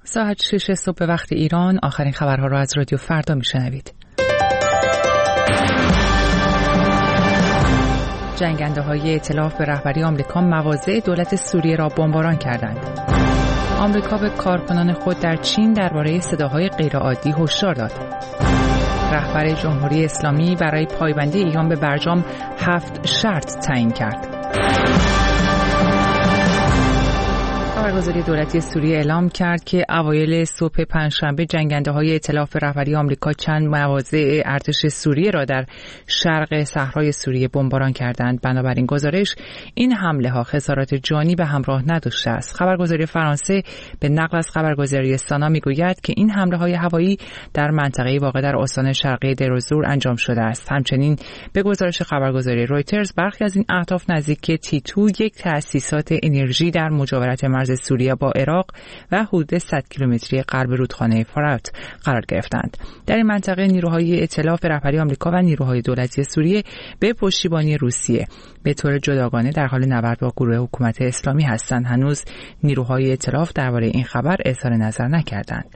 ساعت 6 صبح به وقت ایران. آخرین خبرها را از رادیو فردا میشنوید. جنگنده‌های ائتلاف به رهبری آمریکا مواضع دولت سوریه را بمباران کردند. آمریکا به کارکنان خود در چین درباره صداهای غیرعادی هشدار داد. رهبر جمهوری اسلامی برای پایبندی ایران به برجام 7 شرط تعیین کرد. خبرگزاری دولتی سوریه اعلام کرد که اوایل صبح پنجشنبه جنگنده‌های ائتلاف به رهبری آمریکا چند مواضع ارتش سوریه را در شرق صحرای سوریه بمباران کردند. بنابراین گزارش این حمله‌ها خسارات جانی به همراه نداشته است. خبرگزاری فرانسه به نقل از خبرگزاری سانا میگوید که این حمله‌های هوایی در منطقه واقع در استان شرقی دیرزور انجام شده است. همچنین به گزارش خبرگزاری رویترز برخی از این اهداف نزدیک تیتو، یک تأسیسات انرژی در مجاورت مرز سوریه با عراق و حدود 100 کیلومتری غرب رودخانه فرات قرار گرفتند. در این منطقه نیروهای ائتلاف رهبری آمریکا و نیروهای دولتی سوریه به پشتیبانی روسیه به طور جداگانه در حال نبرد با گروه حکومت اسلامی هستند. هنوز نیروهای ائتلاف درباره این خبر اظهار نظر نکردند.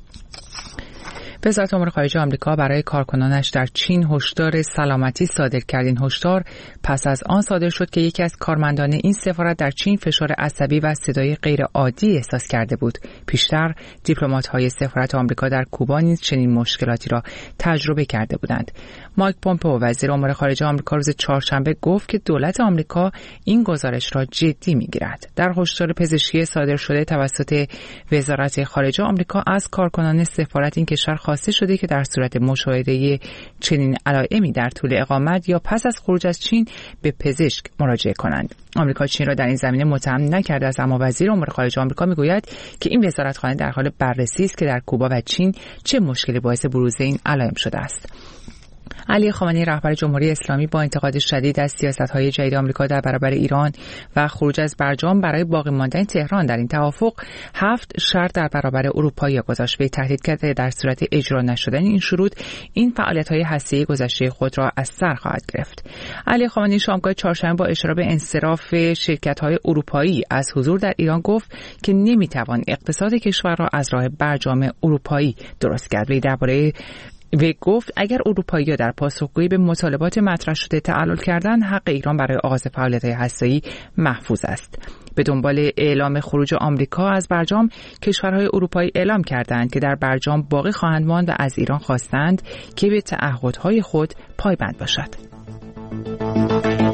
وزارت امور خارجه آمریکا برای کارکنانش در چین هشدار سلامتی صادر کرد. این هشدار پس از آن صادر شد که یکی از کارمندان این سفارت در چین فشار عصبی و صدای غیر عادی احساس کرده بود. پیشتر دیپلمات‌های سفارت آمریکا در کوبا نیز چنین مشکلاتی را تجربه کرده بودند. مایک پومپئو وزیر امور خارجه آمریکا روز چهارشنبه گفت که دولت آمریکا این گزارش را جدی می‌گیرد. در هشدار پزشکی صادر شده توسط وزارت خارجه آمریکا از کارکنان سفارت این کشور خواسته شده که در صورت مشاهده چنین علائمی در طول اقامت یا پس از خروج از چین به پزشک مراجعه کنند. آمریکا چین را در این زمینه متهم نکرده است، اما وزیر امور خارجه آمریکا میگوید که این وزارتخانه در حال بررسی است که در کوبا و چین چه مشکلی باعث بروز این علائم شده است. علی خامنه‌ای رهبر جمهوری اسلامی با انتقاد شدید از سیاست‌های جدید آمریکا در برابر ایران و خروج از برجام برای باقی ماندن تهران در این توافق 7 شرط در برابر اروپایی گذاشت. وی تهدید کرد در صورت اجرا نشدن این شروط این فعالیت‌های هسته‌ای گذشته خود را از سر خواهد گرفت. علی خامنه‌ای شامگاه چهارشنبه با اشاره به انصراف شرکت‌های اروپایی از حضور در ایران گفت که نمی‌توان اقتصاد کشور را از راه برجام اروپایی درست کرد. وی گفت اگر اروپایی‌ها در پاسخگویی به مطالبات مطرح شده تعلل کردند، حق ایران برای آغاز فعالیت‌های هسته‌ای محفوظ است. به دنبال اعلام خروج آمریکا از برجام، کشورهای اروپایی اعلام کردند که در برجام باقی خواهند ماند و از ایران خواستند که به تعهدهای خود پایبند باشد.